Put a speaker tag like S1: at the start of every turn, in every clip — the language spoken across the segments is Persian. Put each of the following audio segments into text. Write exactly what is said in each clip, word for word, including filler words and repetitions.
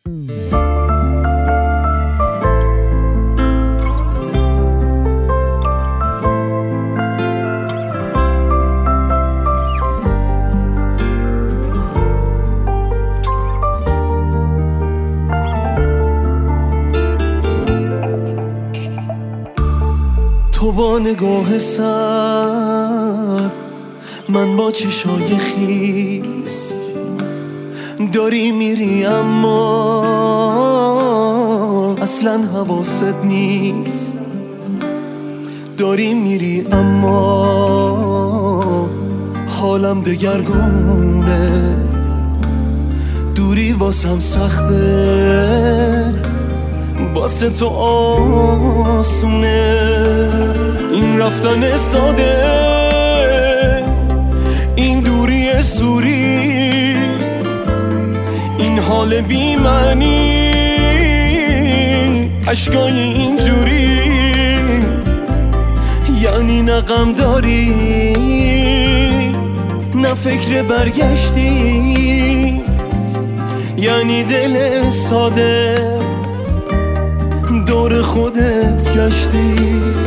S1: تو با نگاه سر، من با چشای خیس، داری میری اما اصلا حواست نیست. داری میری اما حالم دگرگونه، دوری واسم سخته، واسه تو آسونه. این رفتن ساده، این دوری سوری، این حال بی معنی، عشقای اینجوری، یعنی نه غم داری نه فکر برگشتی، یعنی دل ساده دور خودت گشتی.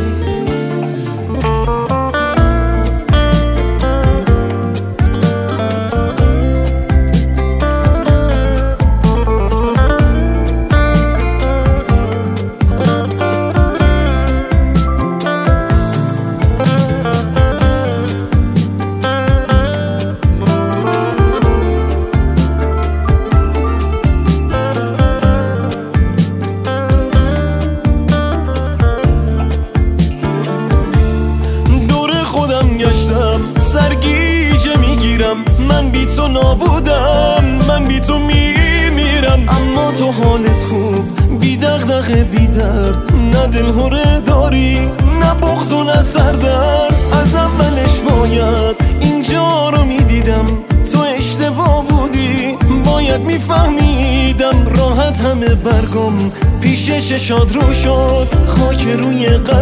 S1: سرگیجه میگیرم، من بی تو نابودم، من بی تو میمیرم. اما تو حالت خوب، بی دغدغه بی درد، نه دلهره داری نه بغض و نه سردرد. از اولش باید اینجا رو میدیدم، تو اشتباه بودی باید میفهمیدم. راحت همه برگم پیش چشات رو شد، خاک روی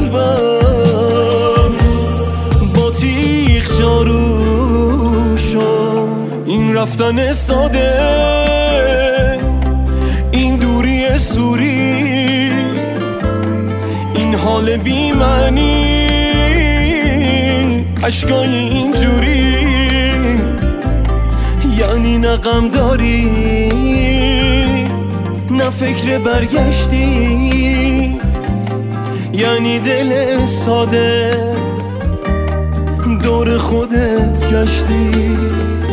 S1: قلبم با تیغ جارو شد. این رفتن ساده، این دوری سوری، این حال بی معنی، عشقای اینجوری، یعنی نه غم داری نه فکر برگشتی، یعنی دل ساده دور خودت گشتی.